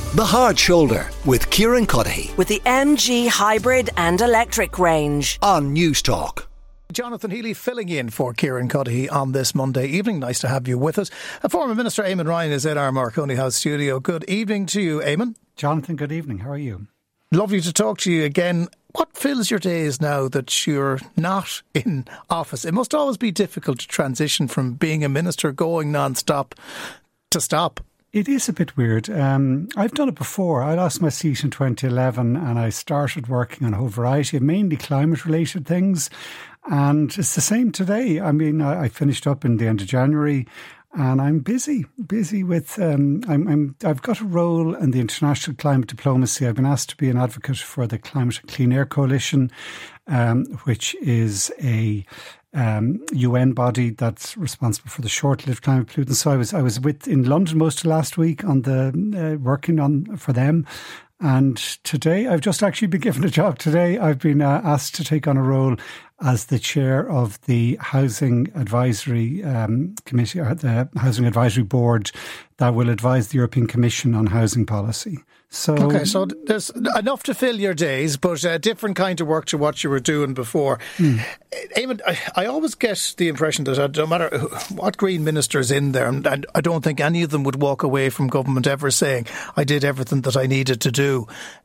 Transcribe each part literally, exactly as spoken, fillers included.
The Hard Shoulder with Kieran Cuddihy. With the M G hybrid and electric range. On News Talk. Jonathan Healy filling in for Kieran Cuddihy on this Monday evening. Nice to have you with us. A former Minister Eamon Ryan is in our Marconi House studio. Good evening to you, Eamon. Jonathan, good evening. How are you? Lovely to talk to you again. What fills your days now that you're not in office? It must always be difficult to transition from being a minister going non-stop to stop. It is a bit weird. Um, I've done it before. I lost my seat in twenty eleven and I started working on a whole variety of mainly climate-related things. And it's the same today. I mean, I, I finished up in the end of January and I'm busy, busy with, um, I'm, I'm, I've got a role in the international climate diplomacy. I've been asked to be an advocate for the Climate and Clean Air Coalition, um, which is a um, U N body that's responsible for the short-lived climate pollutants. So I was, I was with in London most of last week on the, uh, working on for them. And today, I've just actually been given a job today. I've been uh, asked to take on a role as the chair of the Housing Advisory um, Committee, or the Housing Advisory Board that will advise the European Commission on housing policy. So, okay, so there's enough to fill your days, but a different kind of work to what you were doing before. Mm. Eamon, I, I always get the impression that no matter what Green minister's in there, and I don't think any of them would walk away from government ever saying, I did everything that I needed to do.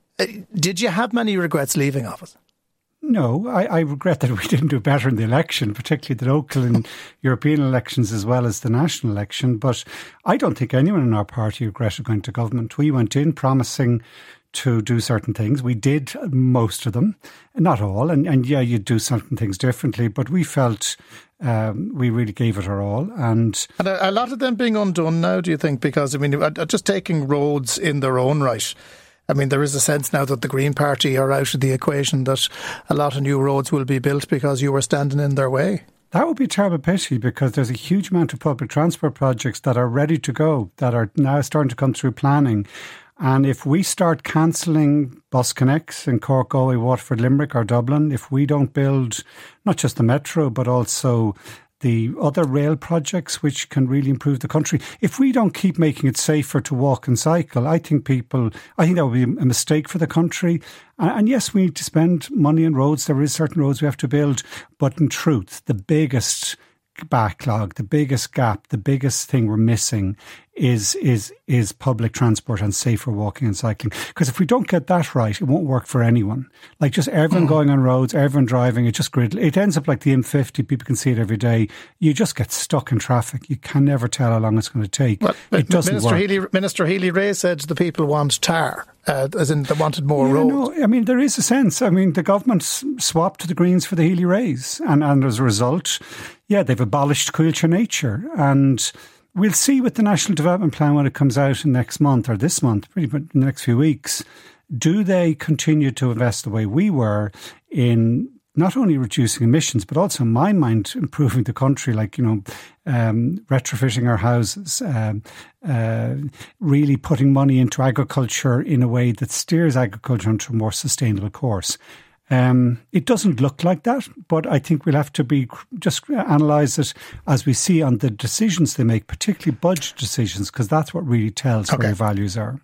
Did you have many regrets leaving office? No, I, I regret that we didn't do better in the election, particularly the local and European elections as well as the national election. But I don't think anyone in our party regretted going to government. We went in promising to do certain things. We did most of them, not all. And, and yeah, you'd do certain things differently, but we felt um, we really gave it our all. And, and a, a lot of them being undone now, do you think? Because, I mean, just taking roads in their own right, I mean, there is a sense now that the Green Party are out of the equation, that a lot of new roads will be built because you were standing in their way. That would be a terrible pity, because there's a huge amount of public transport projects that are ready to go, that are now starting to come through planning. And if we start cancelling bus connects in Cork, Galway, Waterford, Limerick or Dublin, if we don't build not just the metro but also the other rail projects which can really improve the country, if we don't keep making it safer to walk and cycle, I think people, I think that would be a mistake for the country. And yes, we need to spend money on roads. There is certain roads we have to build. But in truth, the biggest backlog, the biggest gap, the biggest thing we're missing is is is public transport and safer walking and cycling. Because if we don't get that right, it won't work for anyone. Like just everyone mm. going on roads, everyone driving, it just grid. It ends up like the M fifty. People can see it every day. You just get stuck in traffic. You can never tell how long it's going to take. Well, it doesn't Minister work. Healy, Minister Healy-Rae said the people want tar, uh, as in they wanted more yeah, roads. No, I mean, there is a sense. I mean, the government swapped to the Greens for the Healy-Raes, and, and as a result, yeah, they've abolished Coillte Nature. And we'll see with the National Development Plan when it comes out in next month or this month, pretty much in the next few weeks. Do they continue to invest the way we were in not only reducing emissions, but also, in my mind, improving the country, like, you know, um, retrofitting our houses, um, uh, really putting money into agriculture in a way that steers agriculture into a more sustainable course. Um, it doesn't look like that, but I think we'll have to be just analyse it as we see on the decisions they make, particularly budget decisions, because that's what really tells okay. where your values are.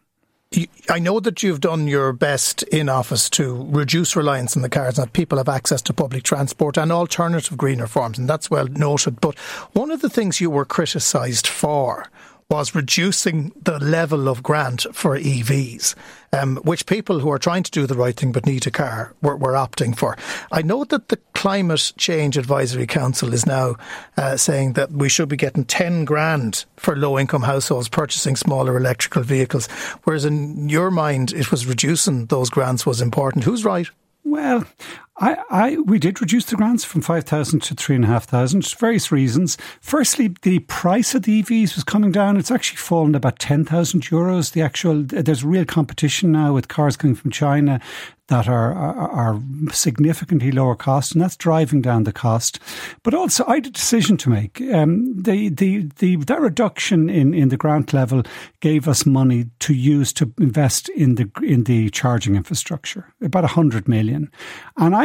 I know that you've done your best in office to reduce reliance on the cars and that people have access to public transport and alternative greener forms, and that's well noted. But one of the things you were criticised for was reducing the level of grant for E Vs, um, which people who are trying to do the right thing but need a car were, were opting for. I know that the Climate Change Advisory Council is now uh, saying that we should be getting ten grand for low-income households purchasing smaller electrical vehicles, whereas in your mind it was reducing those grants was important. Who's right? Well, I, I we did reduce the grants from five thousand to three and a half thousand. Various reasons. Firstly, the price of the E Vs was coming down. It's actually fallen to about ten thousand euros. The actual there's real competition now with cars coming from China that are, are are significantly lower cost, and that's driving down the cost. But also, I had a decision to make. Um, the the the that reduction in, in the grant level gave us money to use to invest in the in the charging infrastructure, about a hundred million. And I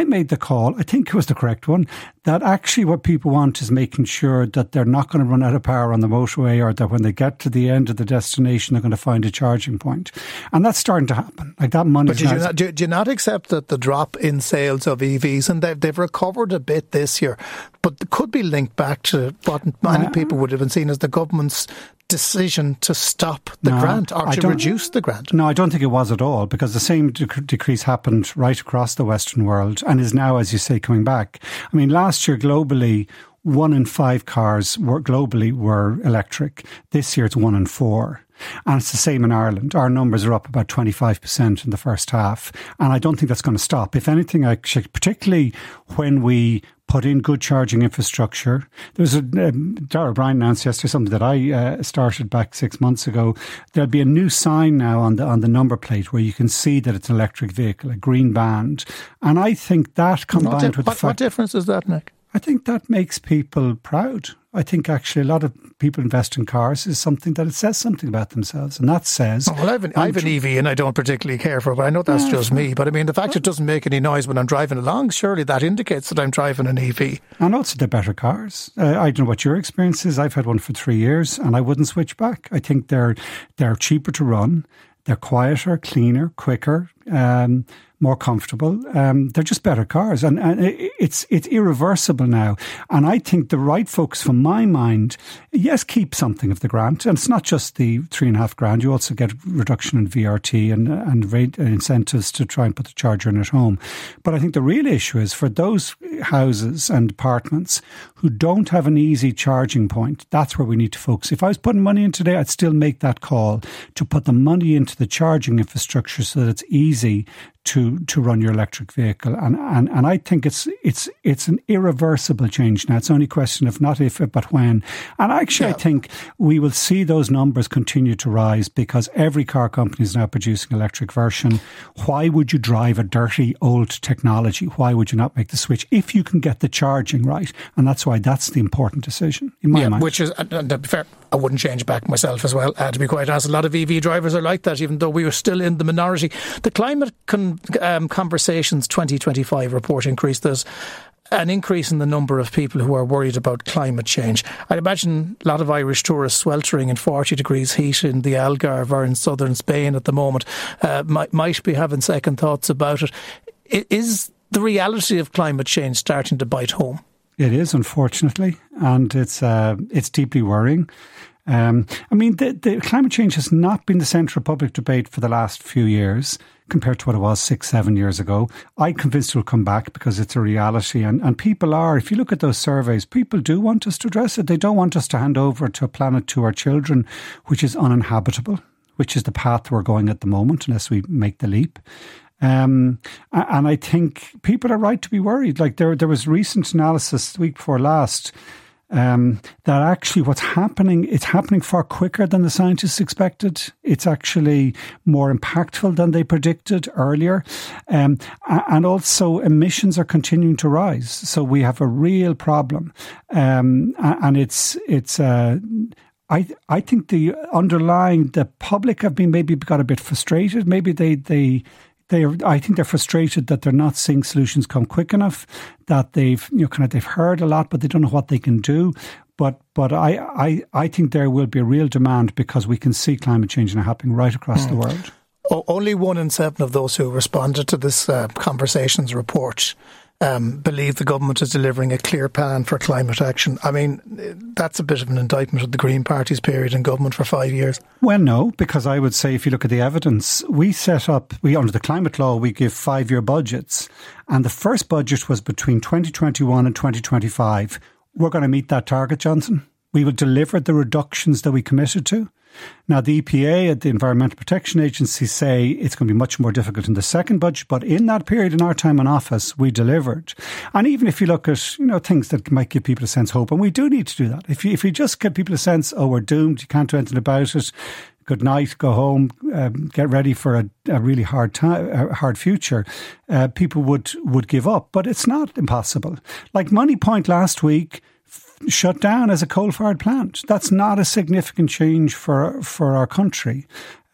made the call, I think it was the correct one, that actually what people want is making sure that they're not going to run out of power on the motorway, or that when they get to the end of the destination, they're going to find a charging point. And that's starting to happen. Like that money. But do you, not, do, do you not accept that the drop in sales of E Vs, and they've, they've recovered a bit this year, but it could be linked back to what many uh, people would have been seen as the government's decision to stop the no, grant or to reduce the grant? No, I don't think it was at all, because the same dec- decrease happened right across the Western world and is now, as you say, coming back. I mean, last year globally, one in five cars were globally were electric. This year it's one in four. And it's the same in Ireland. Our numbers are up about twenty-five percent in the first half. And I don't think that's going to stop. If anything, actually, particularly when we put in good charging infrastructure. There was a, um, Darragh O'Brien announced yesterday something that I uh, started back six months ago. There'll be a new sign now on the on the number plate where you can see that it's an electric vehicle, a green band. And I think that combined what di- with what, the fact... What difference is that, Nick? I think that makes people proud. I think actually a lot of people invest in cars is something that it says something about themselves. And that says... Oh, well, I have an, I have an E V and I don't particularly care for it, but I know that's yeah, just me. But I mean, the fact it doesn't make any noise when I'm driving along, surely that indicates that I'm driving an E V. And also they're better cars. Uh, I don't know what your experience is. I've had one for three years and I wouldn't switch back. I think they're they're cheaper to run. They're quieter, cleaner, quicker, um, more comfortable. Um, they're just better cars. And, and it, it's it's irreversible now. And I think the right focus from my mind, yes, keep something of the grant. And it's not just the three and a half grand. You also get reduction in V R T and, and rate incentives to try and put the charger in at home. But I think the real issue is for those houses and apartments who don't have an easy charging point, that's where we need to focus. If I was putting money in today, I'd still make that call to put the money into the charging infrastructure so that it's easy to to run your electric vehicle. And, and and I think it's it's it's an irreversible change now. It's only a question of not if, but when. And actually, yeah. I think we will see those numbers continue to rise because every car company is now producing an electric version. Why would you drive a dirty old technology? Why would you not make the switch if you can get the charging right? And that's why that's the important decision in my yeah, mind. Which is, and to be fair, I wouldn't change back myself as well. Uh, to be quite honest, a lot of E V drivers are like that, even though we are still in the minority. The climate con- um, conversations twenty twenty-five report increased. There's an increase in the number of people who are worried about climate change. I imagine a lot of Irish tourists sweltering in forty degrees heat in the Algarve or in southern Spain at the moment uh, might, might be having second thoughts about it. Is the reality of climate change starting to bite home? It is, unfortunately, and it's uh, it's deeply worrying. Um, I mean, the, the climate change has not been the centre of public debate for the last few years compared to what it was six, seven years ago. I'm convinced it will come back because it's a reality. And, and people are, if you look at those surveys, people do want us to address it. They don't want us to hand over to a planet to our children, which is uninhabitable, which is the path we're going at the moment, unless we make the leap. Um, and I think people are right to be worried. Like there, there was recent analysis the week before last um, that actually what's happening, it's happening far quicker than the scientists expected. It's actually more impactful than they predicted earlier. Um, and also emissions are continuing to rise. So we have a real problem. Um, and it's, it's, uh, I I think the underlying, the public have been maybe got a bit frustrated. Maybe they, they, They are, I think they're frustrated that they're not seeing solutions come quick enough, that they've, you know, kind of, they've heard a lot, but they don't know what they can do. But but I, I, I think there will be a real demand because we can see climate change now happening right across mm. the world. Oh, only one in seven of those who responded to this uh, Conversations report Um, believe the government is delivering a clear plan for climate action. I mean, that's a bit of an indictment of the Green Party's period in government for five years. Well, no, because I would say if you look at the evidence, we set up, we under the climate law, we give five-year budgets. And the first budget was between twenty twenty-one and twenty twenty-five. We're going to meet that target, Johnson. We will deliver the reductions that we committed to. Now, the E P A at the Environmental Protection Agency say it's going to be much more difficult in the second budget, but in that period, in our time in office, we delivered. And even if you look at, you know, things that might give people a sense of hope, and we do need to do that. If you, if you just give people a sense, oh, we're doomed, you can't do anything about it, good night, go home, um, get ready for a, a really hard time, a hard future, uh, people would, would give up. But it's not impossible. Like Moneypoint last week, shut down as a coal-fired plant. That's not a significant change for for our country.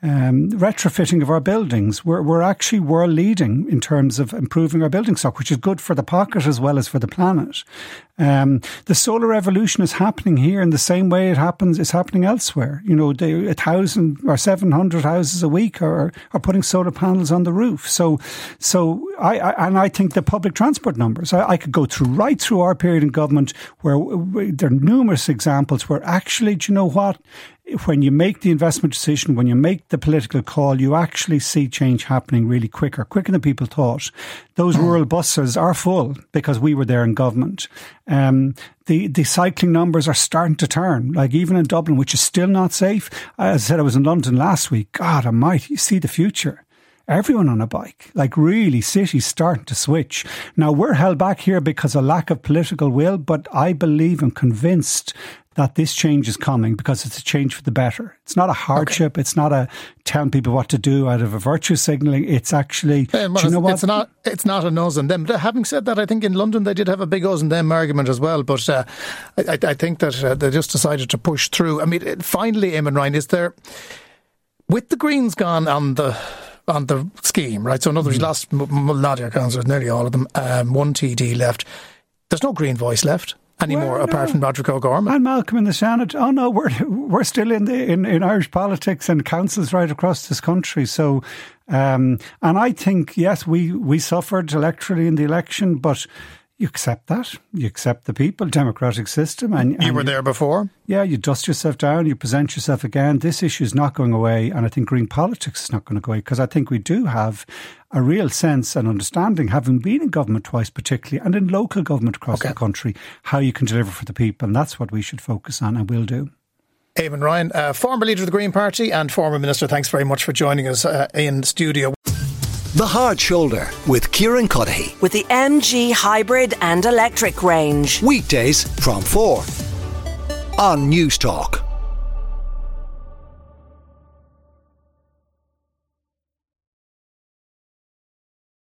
um, retrofitting of our buildings. We're, we're actually world leading in terms of improving our building stock, which is good for the pocket as well as for the planet. Um, the solar revolution is happening here in the same way it happens, it's happening elsewhere. You know, they, a thousand or seven hundred houses a week are, are putting solar panels on the roof. So, so I, I and I think the public transport numbers, I, I could go through right through our period in government where, where there are numerous examples where actually, do you know what? When you make the investment decision, when you make the political call, you actually see change happening really quicker, quicker than people thought. Those mm. rural buses are full because we were there in government. Um, the, the cycling numbers are starting to turn, like even in Dublin, which is still not safe. As I said, I was in London last week. God almighty, you see the future. Everyone on a bike, like really cities starting to switch. Now we're held back here because of lack of political will, but I believe and convinced that this change is coming because it's a change for the better. It's not a hardship. Okay. It's not a telling people what to do out of a virtue signalling. It's actually, yeah, well, do you know what? It's not, it's not an us and them. Having said that, I think in London they did have a big us and them argument as well. But uh, I, I think that uh, they just decided to push through. I mean, finally, Eamon Ryan, is there, with the Greens gone on the on the scheme, right? So in other words, mm. you lost Nadia Councillors, nearly all of them, um, one T D left. There's no Green voice left anymore, well, apart no. from Roderick O'Gorman and Malcolm in the Senate. Oh no, we're we're still in the in, in Irish politics and councils right across this country. So, um, and I think yes, we we suffered electorally in the election, but you accept that. You accept the people, democratic system. And, and you were there before? Yeah, you dust yourself down, you present yourself again. This issue is not going away, and I think green politics is not going to go away, because I think we do have a real sense and understanding, having been in government twice particularly, and in local government across okay. the country, how you can deliver for the people, and that's what we should focus on and will do. Eamon Ryan, uh, former leader of the Green Party and former Minister, thanks very much for joining us uh, in studio. The Hard Shoulder with Kieran Cuddihy. With the M G hybrid and electric range. Weekdays from four on News Talk.